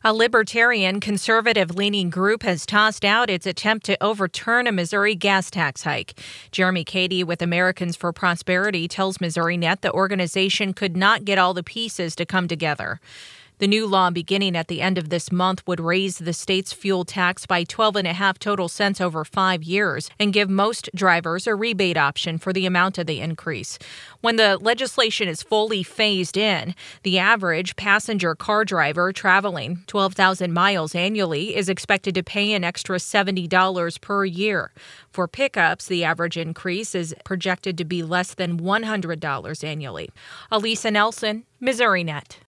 A libertarian, conservative-leaning group has tossed out its attempt to overturn a Missouri gas tax hike. Jeremy Cady with Americans for Prosperity tells MissouriNet the organization could not get all the pieces to come together. The new law beginning at the end of this month would raise the state's fuel tax by 12.5 total cents over 5 years and give most drivers a rebate option for the amount of the increase. When the legislation is fully phased in, the average passenger car driver traveling 12,000 miles annually is expected to pay an extra $70 per year. For pickups, the average increase is projected to be less than $100 annually. Elisa Nelson, MissouriNet.